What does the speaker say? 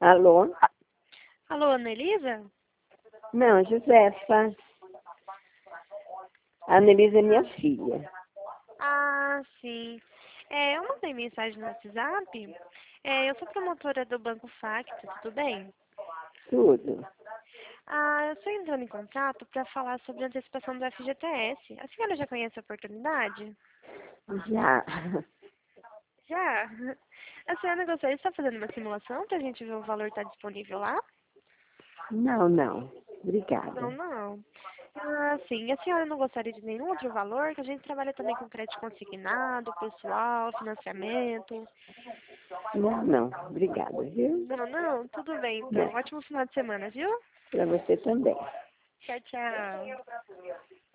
Alô? Alô, Ana Elisa? Não, Josefa. A Annelise é minha filha. Ah, sim. Eu mandei mensagem no WhatsApp. Eu sou promotora do Banco Facto, tudo bem? Tudo. Eu estou entrando em contato para falar sobre a antecipação do FGTS. A senhora já conhece a oportunidade? Já. Já? A senhora gostaria de estar fazendo uma simulação para a gente ver o valor que está disponível lá? Não, não. Não, Obrigada. não. Sim. A senhora não gostaria de nenhum outro valor? Que a gente trabalha também com crédito consignado, pessoal, financiamento. Não, não. Obrigada, viu? Não, não, tudo bem Não. então. Ótimo final de semana, viu? Para você também. Tchau, tchau.